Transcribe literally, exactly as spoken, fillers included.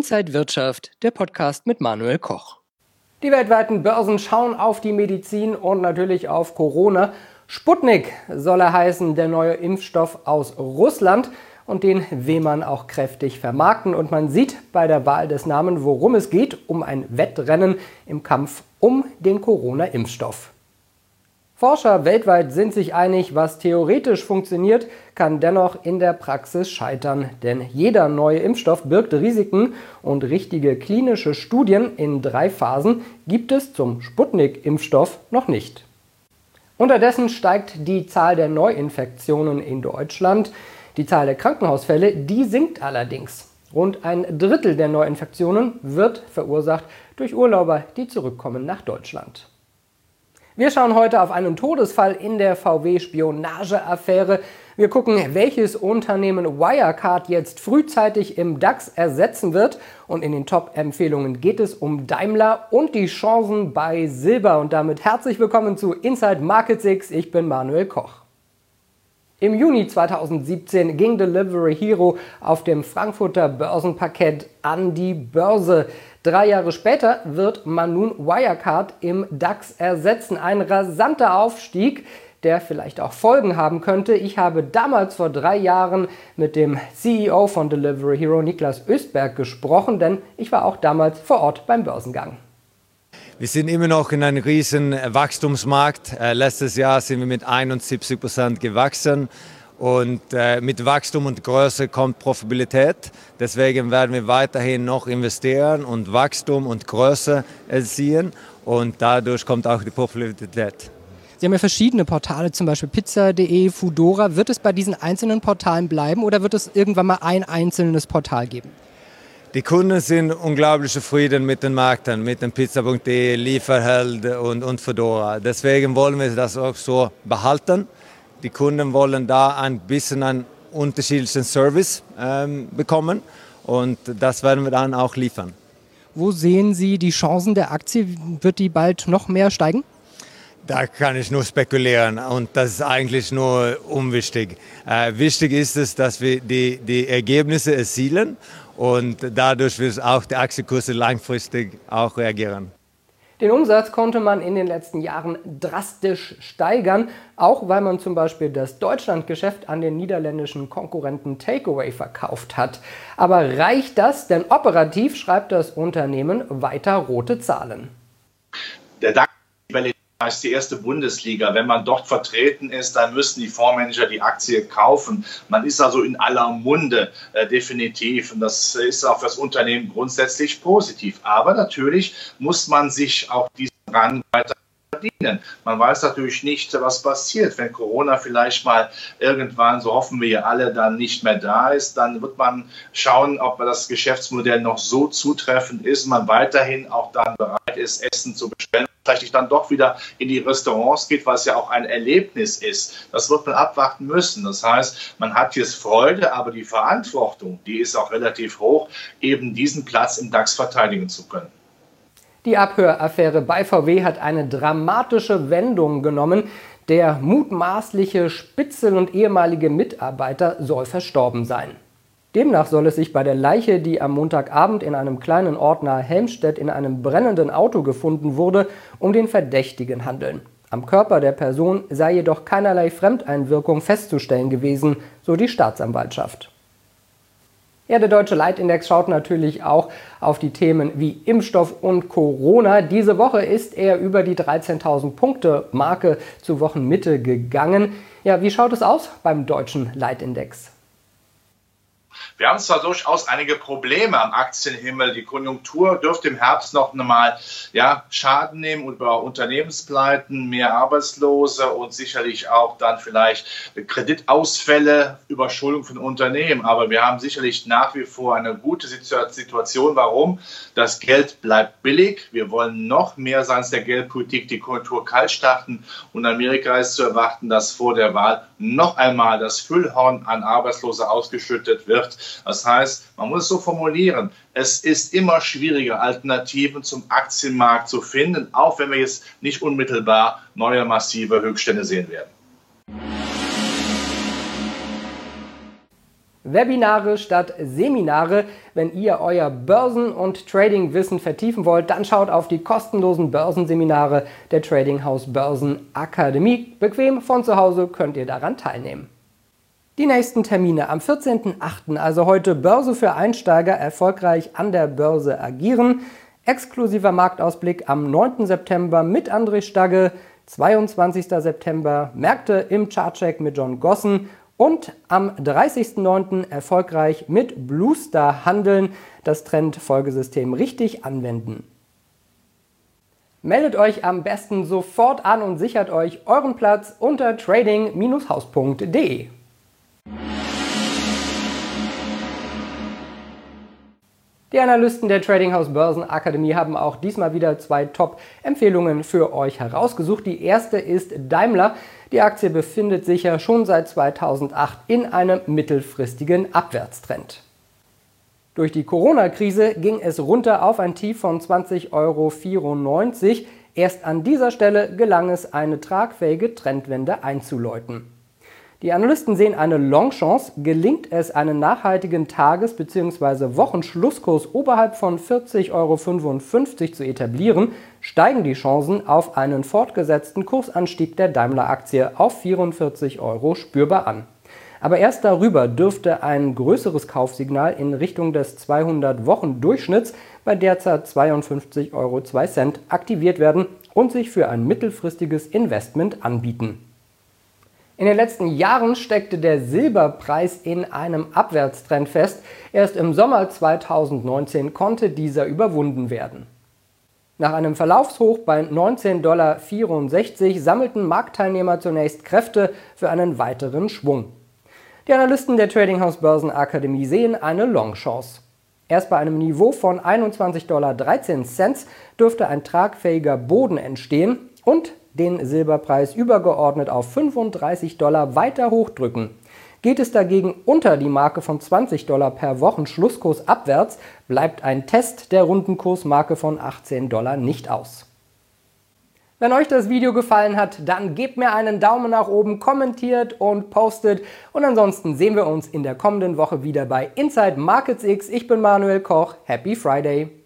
Inside Wirtschaft, der Podcast mit Manuel Koch. Die weltweiten Börsen schauen auf die Medizin und natürlich auf Corona. Sputnik soll er heißen, der neue Impfstoff aus Russland. Und den will man auch kräftig vermarkten. Und man sieht bei der Wahl des Namens, worum es geht, um ein Wettrennen im Kampf um den Corona-Impfstoff. Forscher weltweit sind sich einig, was theoretisch funktioniert, kann dennoch in der Praxis scheitern. Denn jeder neue Impfstoff birgt Risiken und richtige klinische Studien in drei Phasen gibt es zum Sputnik-Impfstoff noch nicht. Unterdessen steigt die Zahl der Neuinfektionen in Deutschland. Die Zahl der Krankenhausfälle, die sinkt allerdings. Rund ein Drittel der Neuinfektionen wird verursacht durch Urlauber, die zurückkommen nach Deutschland. Wir schauen heute auf einen Todesfall in der V W-Spionage-Affäre. Wir gucken, welches Unternehmen Wirecard jetzt frühzeitig im DAX ersetzen wird. Und in den Top-Empfehlungen geht es um Daimler und die Chancen bei Silber. Und damit herzlich willkommen zu Inside Market Six. Ich bin Manuel Koch. Im Juni zweitausendsiebzehn ging Delivery Hero auf dem Frankfurter Börsenparkett an die Börse. Drei Jahre später wird man nun Wirecard im DAX ersetzen. Ein rasanter Aufstieg, der vielleicht auch Folgen haben könnte. Ich habe damals vor drei Jahren mit dem C E O von Delivery Hero, Niklas Östberg, gesprochen, denn ich war auch damals vor Ort beim Börsengang. Wir sind immer noch in einem riesen Wachstumsmarkt. Äh, letztes Jahr sind wir mit einundsiebzig Prozent gewachsen und äh, mit Wachstum und Größe kommt Profitabilität. Deswegen werden wir weiterhin noch investieren und Wachstum und Größe erzielen und dadurch kommt auch die Profitabilität. Sie haben ja verschiedene Portale, zum Beispiel pizza punkt de, Foodora. Wird es bei diesen einzelnen Portalen bleiben oder wird es irgendwann mal ein einzelnes Portal geben? Die Kunden sind unglaublich zufrieden mit den Märkten, mit dem pizza punkt de, Lieferheld und, und Foodora. Deswegen wollen wir das auch so behalten. Die Kunden wollen da ein bisschen einen unterschiedlichen Service ähm, bekommen und das werden wir dann auch liefern. Wo sehen Sie die Chancen der Aktie? Wird die bald noch mehr steigen? Da kann ich nur spekulieren und das ist eigentlich nur unwichtig. Äh, wichtig ist es, dass wir die, die Ergebnisse erzielen und dadurch wird auch die Aktienkurse langfristig auch reagieren. Den Umsatz konnte man in den letzten Jahren drastisch steigern, auch weil man zum Beispiel das Deutschlandgeschäft an den niederländischen Konkurrenten Takeaway verkauft hat. Aber reicht das? Denn operativ schreibt das Unternehmen weiter rote Zahlen. Der DAX ist die erste Bundesliga. Wenn man dort vertreten ist, dann müssen die Fondsmanager die Aktie kaufen. Man ist also in aller Munde, äh, definitiv. Und das ist auch für das Unternehmen grundsätzlich positiv. Aber natürlich muss man sich auch diesen Rang weiter verdienen. Man weiß natürlich nicht, was passiert. Wenn Corona vielleicht mal irgendwann, so hoffen wir ja alle, dann nicht mehr da ist, dann wird man schauen, ob das Geschäftsmodell noch so zutreffend ist, man weiterhin auch dann bereit ist, Essen zu bestellen. Vielleicht dann doch wieder in die Restaurants geht, was ja auch ein Erlebnis ist. Das wird man abwarten müssen. Das heißt, man hat jetzt Freude, aber die Verantwortung, die ist auch relativ hoch, eben diesen Platz im DAX verteidigen zu können. Die Abhöraffäre bei V W hat eine dramatische Wendung genommen. Der mutmaßliche Spitzel- und ehemalige Mitarbeiter soll verstorben sein. Demnach soll es sich bei der Leiche, die am Montagabend in einem kleinen Ort nahe Helmstedt in einem brennenden Auto gefunden wurde, um den Verdächtigen handeln. Am Körper der Person sei jedoch keinerlei Fremdeinwirkung festzustellen gewesen, so die Staatsanwaltschaft. Ja, der Deutsche Leitindex schaut natürlich auch auf die Themen wie Impfstoff und Corona. Diese Woche ist er über die dreizehntausend Punkte Marke zur Wochenmitte gegangen. Ja, wie schaut es aus beim Deutschen Leitindex? Wir haben zwar durchaus einige Probleme am Aktienhimmel. Die Konjunktur dürfte im Herbst noch einmal ja, Schaden nehmen über Unternehmenspleiten, mehr Arbeitslose und sicherlich auch dann vielleicht Kreditausfälle, Überschuldung von Unternehmen. Aber wir haben sicherlich nach wie vor eine gute Situation. Warum? Das Geld bleibt billig. Wir wollen noch mehr seitens der Geldpolitik die Konjunktur kalt starten. Und Amerika ist zu erwarten, dass vor der Wahl noch einmal das Füllhorn an Arbeitslose ausgeschüttet wird. Das heißt, man muss es so formulieren, es ist immer schwieriger, Alternativen zum Aktienmarkt zu finden, auch wenn wir jetzt nicht unmittelbar neue massive Höchststände sehen werden. Webinare statt Seminare. Wenn ihr euer Börsen- und Trading-Wissen vertiefen wollt, dann schaut auf die kostenlosen Börsenseminare der Trading House Börsen Akademie. Bequem von zu Hause könnt ihr daran teilnehmen. Die nächsten Termine am vierzehnten achten, also heute Börse für Einsteiger, erfolgreich an der Börse agieren. Exklusiver Marktausblick am neunten September mit André Stagge, zweiundzwanzigsten September Märkte im Chartcheck mit John Gossen und am dreißigsten neunten erfolgreich mit Bluestar handeln, das Trendfolgesystem richtig anwenden. Meldet euch am besten sofort an und sichert euch euren Platz unter trading Bindestrich haus punkt de. Die Analysten der Trading House Börsen Akademie haben auch diesmal wieder zwei Top-Empfehlungen für euch herausgesucht. Die erste ist Daimler. Die Aktie befindet sich ja schon seit zweitausendacht in einem mittelfristigen Abwärtstrend. Durch die Corona-Krise ging es runter auf ein Tief von zwanzig Euro vierundneunzig. Erst an dieser Stelle gelang es, eine tragfähige Trendwende einzuläuten. Die Analysten sehen eine Long-Chance. Gelingt es, einen nachhaltigen Tages- bzw. Wochenschlusskurs oberhalb von vierzig Euro fünfundfünfzig zu etablieren, steigen die Chancen auf einen fortgesetzten Kursanstieg der Daimler-Aktie auf vierundvierzig Euro spürbar an. Aber erst darüber dürfte ein größeres Kaufsignal in Richtung des zweihundert-Wochen-Durchschnitts bei derzeit zweiundfünfzig Euro zwei Cent aktiviert werden und sich für ein mittelfristiges Investment anbieten. In den letzten Jahren steckte der Silberpreis in einem Abwärtstrend fest. Erst im Sommer zweitausendneunzehn konnte dieser überwunden werden. Nach einem Verlaufshoch bei neunzehn Komma vierundsechzig Dollar sammelten Marktteilnehmer zunächst Kräfte für einen weiteren Schwung. Die Analysten der Trading House Börsen Akademie sehen eine Long-Chance. Erst bei einem Niveau von einundzwanzig Komma dreizehn Dollar dürfte ein tragfähiger Boden entstehen und den Silberpreis übergeordnet auf fünfunddreißig Dollar weiter hochdrücken. Geht es dagegen unter die Marke von zwanzig Dollar per Wochenschlusskurs abwärts, bleibt ein Test der runden Kursmarke von achtzehn Dollar nicht aus. Wenn euch das Video gefallen hat, dann gebt mir einen Daumen nach oben, kommentiert und postet. Und ansonsten sehen wir uns in der kommenden Woche wieder bei Inside Markets X. Ich bin Manuel Koch. Happy Friday!